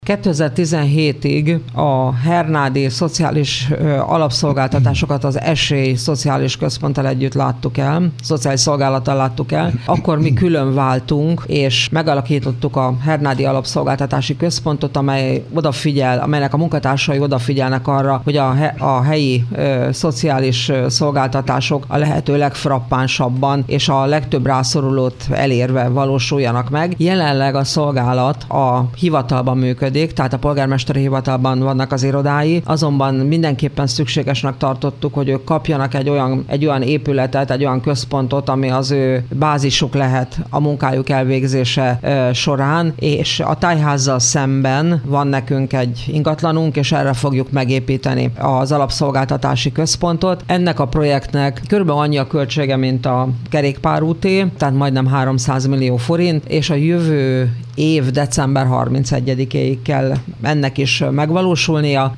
2017-ig a Hernádi szociális alapszolgáltatásokat az Esély Szociális Központtal együtt láttuk el, szociális szolgálattal láttuk el. Akkor mi külön váltunk, és megalakítottuk a Hernádi Alapszolgáltatási Központot, amelynek a munkatársai odafigyelnek arra, hogy a helyi szociális szolgáltatások a lehető legfrappánsabban és a legtöbb rászorulót elérve valósuljanak meg. Jelenleg a szolgálat a hivatalban működik, tehát a polgármesteri hivatalban vannak az irodái, azonban mindenképpen szükségesnek tartottuk, hogy ők kapjanak egy olyan épületet, egy olyan központot, ami az ő bázisuk lehet a munkájuk elvégzése során, és a tájházzal szemben van nekünk egy ingatlanunk, és erre fogjuk megépíteni az alapszolgáltatási központot. Ennek a projektnek körülbelül annyi a költsége, mint a kerékpárúté, tehát majdnem 300 millió forint, és a jövő év december 31-éig kell ennek is megvalósulnia.